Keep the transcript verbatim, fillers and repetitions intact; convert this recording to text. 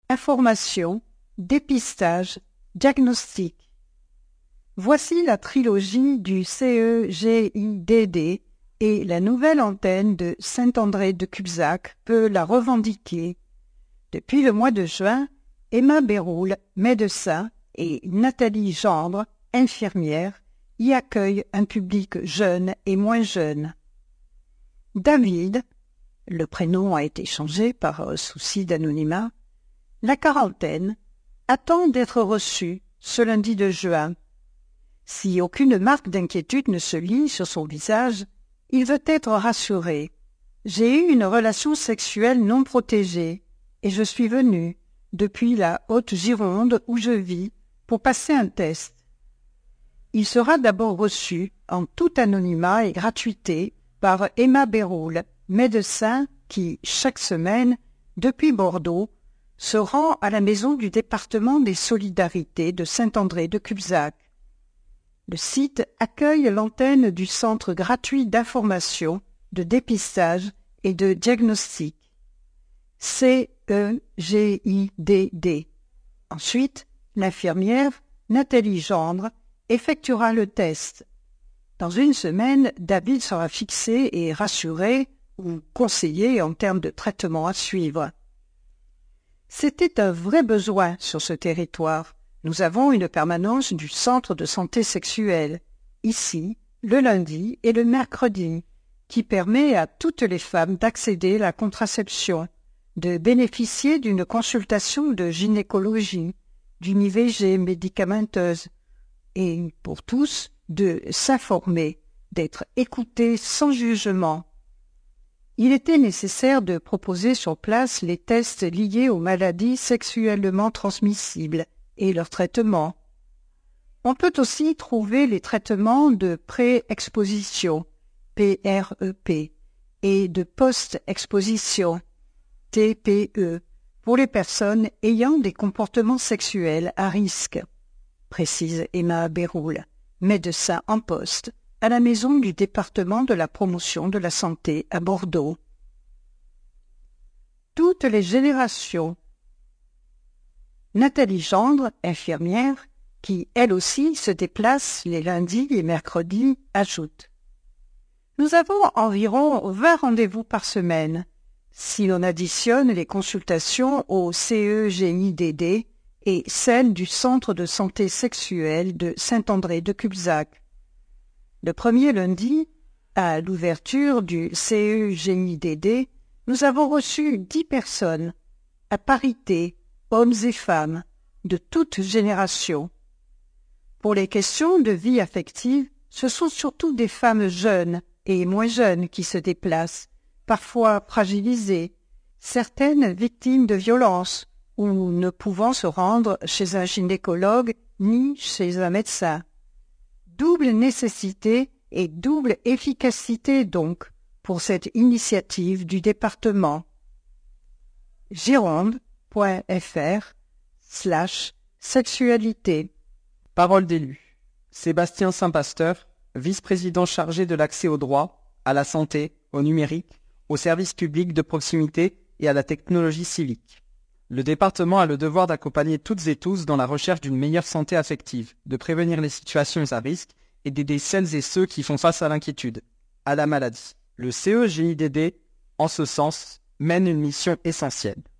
information, dépistage, diagnostic. Voici la trilogie du C E G I D D et la nouvelle antenne de Saint-André-de-Cubzac peut la revendiquer. Depuis le mois de juin, Emma Béroul, médecin, et Nathalie Gendre, infirmière, y accueillent un public jeune et moins jeune. David, le prénom a été changé par souci d'anonymat, la quarantaine, attend d'être reçu ce lundi de juin. Si aucune marque d'inquiétude ne se lit sur son visage, il veut être rassuré. J'ai eu une relation sexuelle non protégée et je suis venu, depuis la Haute-Gironde où je vis, pour passer un test. Il sera d'abord reçu, en tout anonymat et gratuité, par Emma Béroul, médecin qui, chaque semaine, depuis Bordeaux, se rend à la maison du département des Solidarités de Saint-André-de-Cubzac. Le site accueille l'antenne du Centre gratuit d'information, de dépistage et de diagnostic, C E G I D D. Ensuite, l'infirmière Nathalie Gendre effectuera le test. Dans une semaine, David sera fixé et rassuré ou conseillé en termes de traitement à suivre. C'était un vrai besoin sur ce territoire. Nous avons une permanence du centre de santé sexuelle, ici, le lundi et le mercredi, qui permet à toutes les femmes d'accéder à la contraception, de bénéficier d'une consultation de gynécologie, d'une I V G médicamenteuse, et pour tous, de s'informer, d'être écoutés sans jugement. Il était nécessaire de proposer sur place les tests liés aux maladies sexuellement transmissibles et leur traitement. On peut aussi trouver les traitements de pré-exposition, P R E P, et de post-exposition, T P E, pour les personnes ayant des comportements sexuels à risque, précise Emma Béroul, médecin en poste à la maison du département de la promotion de la santé à Bordeaux. Toutes les générations. Nathalie Gendre, infirmière, qui elle aussi se déplace les lundis et mercredis, ajoute: Nous avons environ vingt rendez-vous par semaine. Si l'on additionne les consultations au C E G I D D et celles du Centre de santé sexuelle de Saint-André-de-Cubzac. Le premier lundi, à l'ouverture du C E G I D D, nous avons reçu dix personnes, à parité, hommes et femmes, de toutes générations. Pour les questions de vie affective, ce sont surtout des femmes jeunes et moins jeunes qui se déplacent, parfois fragilisées, certaines victimes de violences ou ne pouvant se rendre chez un gynécologue ni chez un médecin. Double nécessité et double efficacité donc pour cette initiative du département. Gironde.fr slash sexualité. Parole d'élu. Sébastien Saint-Pasteur, vice-président chargé de l'accès au droit, à la santé, au numérique, aux services publics de proximité et à la technologie civique. Le département a le devoir d'accompagner toutes et tous dans la recherche d'une meilleure santé affective, de prévenir les situations à risque et d'aider celles et ceux qui font face à l'inquiétude, à la maladie. Le C E G I D D, en ce sens, mène une mission essentielle.